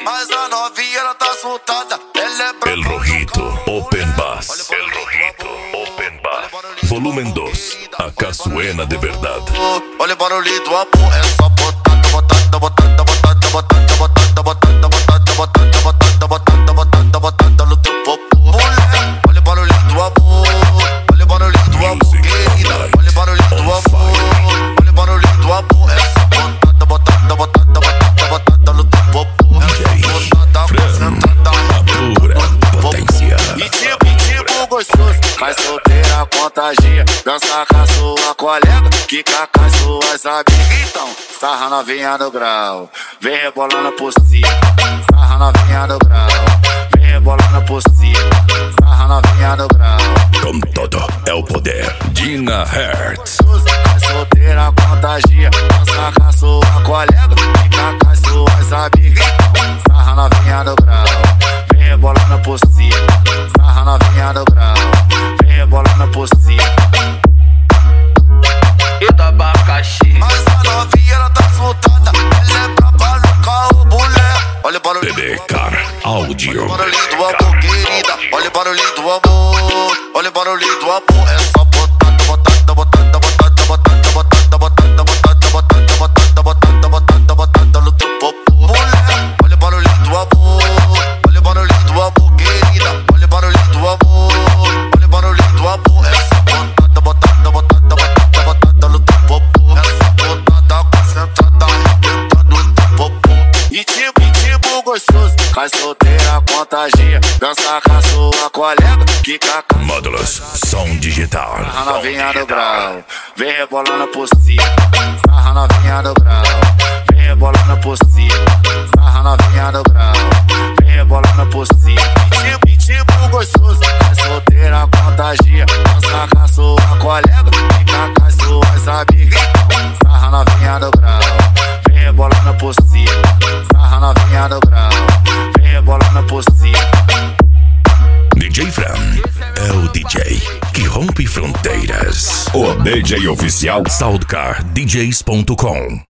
Mas a novinha ela tá soltada. Ela é brava. El Rojito Open Bass. El Rojito Open Bass. Volumen 2. Acá suena de verdad. Olha o barulho do amor. É só botada, botada, botada, botada, botada, botada, botada, botada, botada, botada, botada, botada, botada no teu popô. Mulher, olha o barulho do amor. Olha o barulho do amor, querida. Olha o barulho do amor. Olha o barulho do amor. É só botada, botada, botada, botada, botada no teu popô. E tipo gostoso, mas solteira contagia. Dança com a sua colega, quica com as suas amigas. Então, sarra novinha no grau, vem rebolando por cima. Sarra novinha no grau, vem rebolando por cima. Sarra novinha no grau. Com todo é o poder. Dina Hertz. Mas solteira contagia. Dança com a sua colega, quica com as suas amigas. Então, sarra novinha no grau, vem rebolando por cima. Sarra novinha no grau, vem rebolando por cima. E do abacaxi. Mas a novinha ela tá soltada. Ela é brava no carro, mulher. Olha o barulho. Bebecar Áudio. Olha o barulho do amor, querida. Olha o barulho do amor. Olha o barulho do amor. É só botada, botada, botada, botada, botada, botada, botada, botada, botada, botada, botada, botada, botada no teu popô. Mulher, olha o barulho do amor. Olha o barulho do amor, querida. Olha o barulho do amor. Olha o barulho do amor. É só botada, botada, botada, botada, botada no teu popô. É só botada concentrada, arrebentando no teu popô. E tipo gostoso, cai solteira contagia. Dança com a sua colega, quica com Módulos Som Digital. sarra novinha no grau, vem rebolando por cima. Sarra novinha no grau, vem rebolando por cima. Sarra novinha no grau, vem rebolando por cima. E tipo gostoso, cai solteira contagia. Dança com a sua colega, quica com as suas amigas. Sarra novinha no grau, vem rebolando por cima. Sarra novinha no grau, vem rebolando por cima. DJ Fran é o DJ que rompe fronteiras. O DJ oficial SoundCardDJs.com.